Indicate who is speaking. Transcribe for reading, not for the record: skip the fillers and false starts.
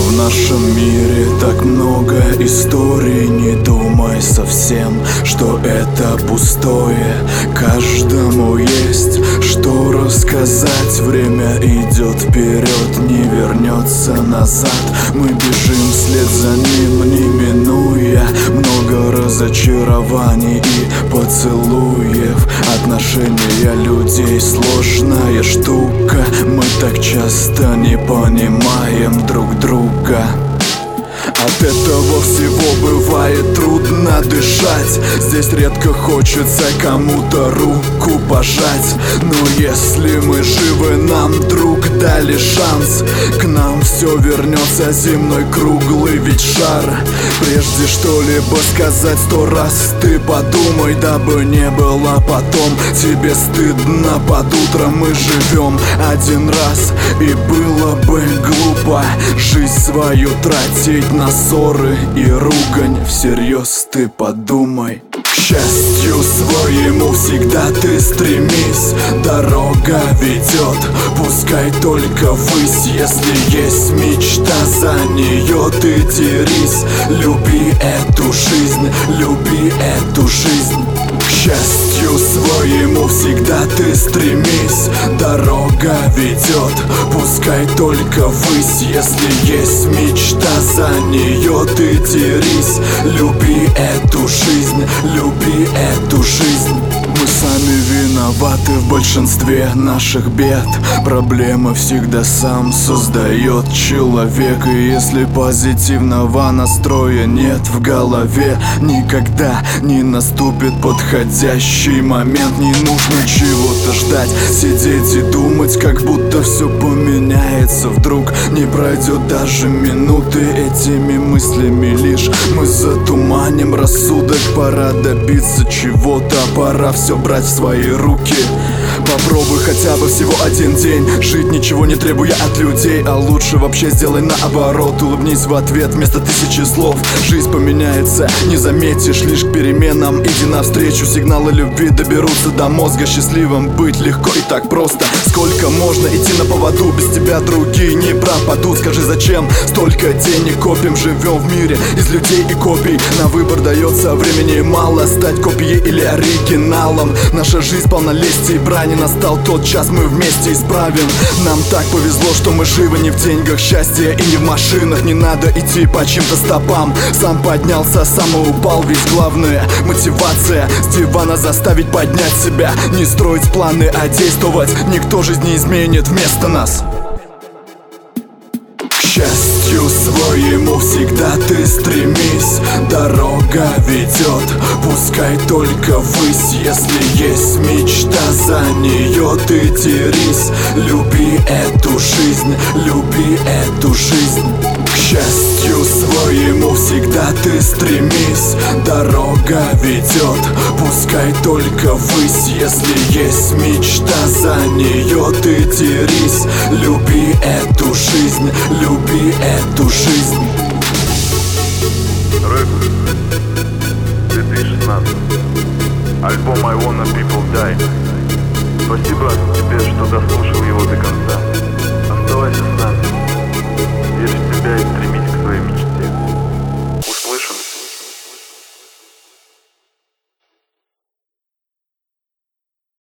Speaker 1: В нашем мире так много историй, не думай совсем, что это пустое. Каждому есть что рассказать, время идет вперед, не вернется назад. Мы бежим вслед за ним, не минуя много разочарований и поцелуев. Отношения людей сложная штука, мы так часто не понимаем друг друга. От этого всего бывает трудно дышать. Здесь редко хочется кому-то руку пожать. Но если мы живы, нам друг дали шанс. К нам все вернется, земной круглый ведь шар. Прежде что-либо сказать 100 раз ты подумай, дабы не было потом тебе стыдно. Под утро мы живем один раз, и было бы глупо жизнь свою тратить на ссоры и ругань. Всерьез ты подумай. К счастью своему всегда ты стремись, дорога ведет, пускай только ввысь. Если есть мечта, за нее ты дерись. Люби эту жизнь, люби эту жизнь. К счастью своему всегда ты стремись, дорога ведет, пускай только ввысь. Если есть мечта, за нее ты дерись. Люби эту жизнь, люби эту жизнь. Мы сами виноваты в большинстве наших бед. Проблемы всегда сам создает человек. И если позитивного настроя нет в голове, никогда не наступит подходящий момент. Не нужно чего-то ждать, сидеть и думать, как будто все поменяется вдруг. Не пройдет даже минуты, этими мыслями лишь мы затуманим рассудок. Пора добиться чего-то, пора все брать в свои руки. Попробуй хотя бы всего один день жить, ничего не требуя от людей. А лучше вообще сделай наоборот, улыбнись в ответ вместо 1000 слов. Жизнь поменяется, не заметишь, лишь к переменам иди навстречу. Сигналы любви доберутся до мозга. Счастливым быть легко и так просто. Сколько можно идти на поводу, без тебя другие не пропадут. Скажи, зачем столько денег копим? Живем в мире из людей и копий. На выбор дается времени мало, стать копией или оригиналом. Наша жизнь полна лести и брани, настал тот час, мы вместе исправим. Нам так повезло, что мы живы не в деньгах счастья и не в машинах. Не надо идти по чьим-то стопам, сам поднялся, сам и упал. Ведь главная мотивация с дивана заставить поднять себя. Не строить планы, а действовать. Никто жизнь не изменит вместо нас. К счастью своему всегда ты стремись, дорога ведет, пускай только ввысь. Если есть мечта, за нее ты дерись. Люби эту жизнь, люби эту жизнь. К счастью своему всегда ты стремись, дорога ведет, пускай только ввысь. Если есть мечта, за нее ты дерись. Люби эту жизнь, люби эту жизнь.
Speaker 2: Рэп 2016. Альбом I Wanna People Die. Спасибо тебе, что дослушал его до конца. Оставайся с нами.